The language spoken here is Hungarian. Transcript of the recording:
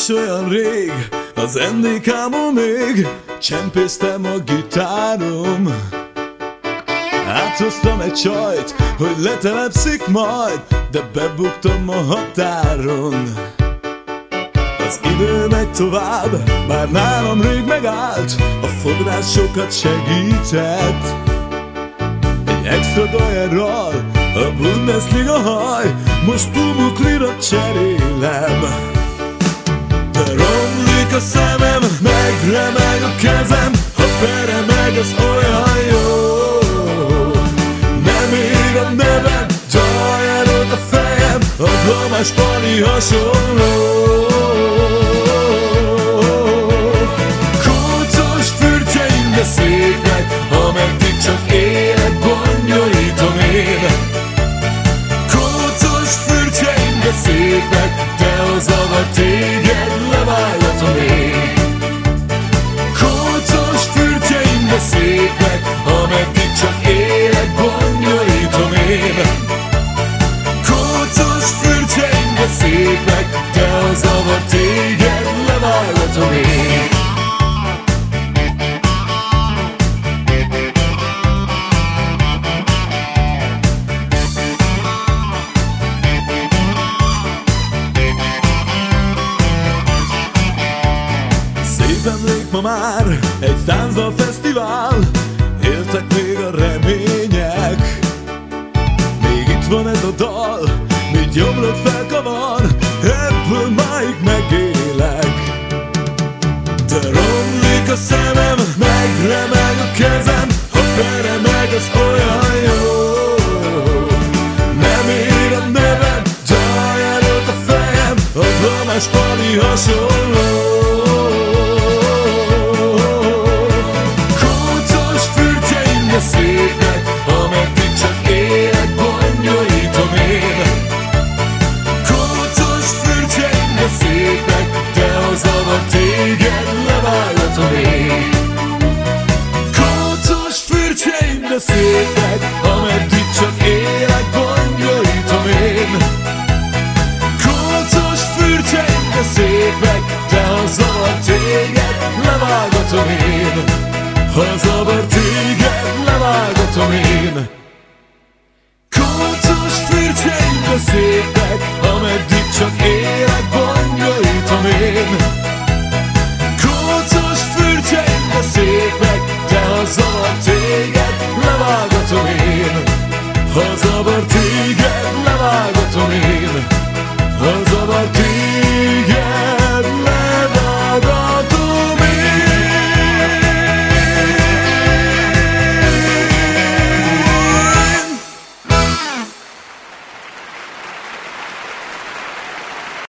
is olyan rég, az NDK-mon még csempésztem a gitárom. Áthoztam egy csajt, hogy letelepszik majd, de bebuktam a határon. Az idő megy tovább, bár nálam rég megállt, a fodrász sokat segített. Egy extra dollárral a Bundesliga haj, most Pumuklira cserélem. De romlik a szemem, megremeg a kezem, ha peremeg az olyan jó. Nem ér a nevem, Dollár a fejem, a Damás Pani hasonló. Kócos fürtjeim, de szépnek, ameddig csak élek, bonyolítom én. Kócos fürtjeim, de szépnek, de a zavar téged levállatom én. Kócos fürtjeim, de szépnek, ameddig csak élek, bonyolítom én. Kócos fürtjeim, de szépnek, de a zavar téged levállatom én. Emlék ma már egy táncdal fesztivál, éltek még a remények. Még itt van ez a dal, mi gyomrod felkavar, ebből máig megélek. De romlik a szemem, megremeg a kezem, ha peremeg az olyan jó. Nem ér a nevem, Dollár a fejem, a Damás Pani hasonló. Szépnek, ameddig csak élek, bonyolítom én. Kócos fürtjeim, de szépnek, de a zavar téged levállatom én. Kócos fürtjeim, de szépnek, ameddig csak élek, bonyolítom én. Kócos fürtjeim, de szépnek, de a zavar téged levállatom én. Ha zavar téged levágatom én. Kócos fürtjeim, de szépnek, ameddig csak én.